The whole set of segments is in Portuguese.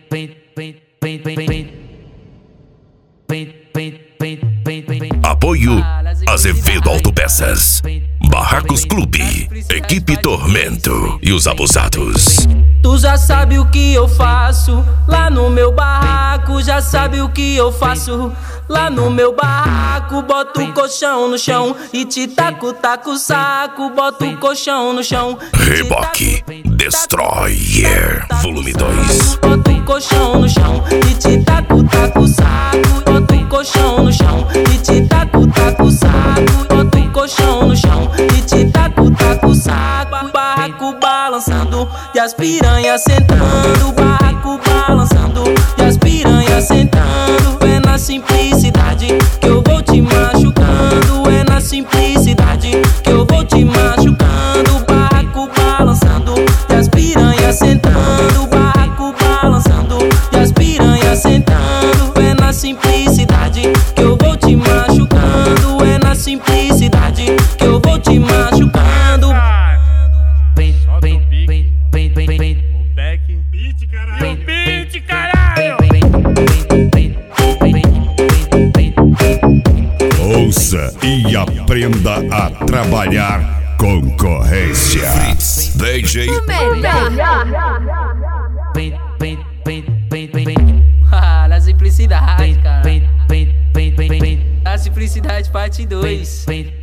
Apoio Azevedo Autopeças, Barracos Clube, Equipe Tormento e os Abusados. Tu já sabe o que eu faço lá no meu barraco, já sabe o que eu faço lá no meu barraco. Boto o colchão no chão e te taco o saco. Boto o colchão no chão. Reboque Destroyer, volume 2. Boto o colchão no chão e te taco o saco. Boto o colchão no chão e te taco o saco. Boto o colchão no chão e te taco o saco. Barraco balançando e as piranhas sentando. Barraco balançando e as piranhas sentando. É na simplicidade que eu vou te machucando. É na simplicidade que eu vou te machucando. Barraco balançando e as piranhas sentando. Barraco balançando e as piranhas sentando. É na simplicidade que eu vou te machucando. É na simplicidade que eu vou te machucando. Ouça e aprenda a trabalhar concorrência. Fritz, DJ Na simplicidade, cara. Na simplicidade, parte 2.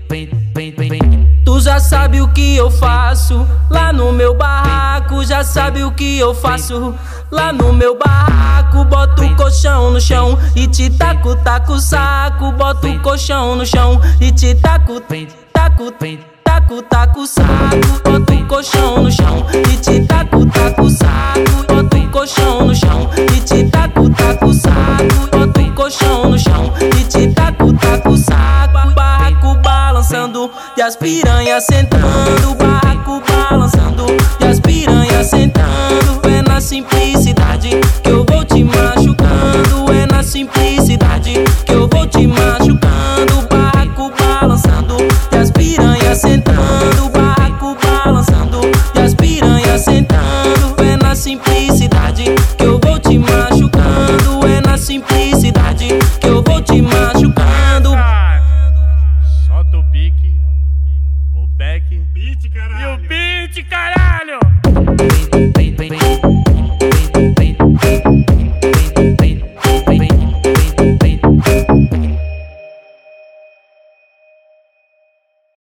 Tu já sabe o que eu faço lá no meu barraco, já sabe o que eu faço lá no meu barraco. Boto o colchão no chão e te taco o saco. Boto o colchão no chão e te taco o saco. Boto o colchão no chão e te taco o saco. Boto o colchão no chão e te taco o saco. Boto o colchão no chão e te taco o saco. Barraco balançando e as piranhas sentando. Barraco balançando e as piranhas sentando. É na simplicidade que eu vou te machucando. É na simplicidade que eu vou te machucando. Barraco balançando e as piranhas sentando. Barraco balançando e as piranhas sentando. É na simplicidade que eu vou te machucando. É na simplicidade que eu vou te machucando. Solta o pique, o back e o beat, caralho!